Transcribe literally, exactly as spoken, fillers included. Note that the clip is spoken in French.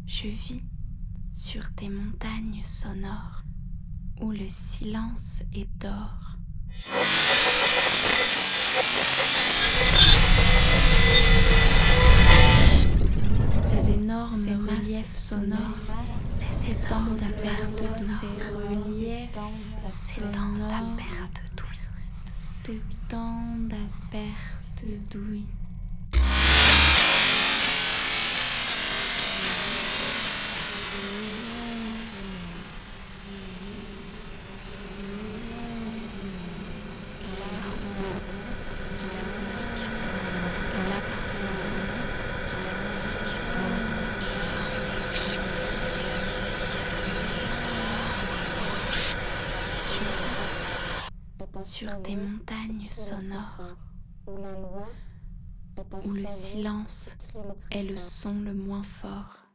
Je vis sur des montagnes sonores où le silence est d'or. Ces énormes Ces reliefs sonores s'étendent à perte d'ouïe. S'étendent à perte d'ouïe. S'étendent à perte d'ouïe. Sur des montagnes sonores où le silence est le son le moins fort.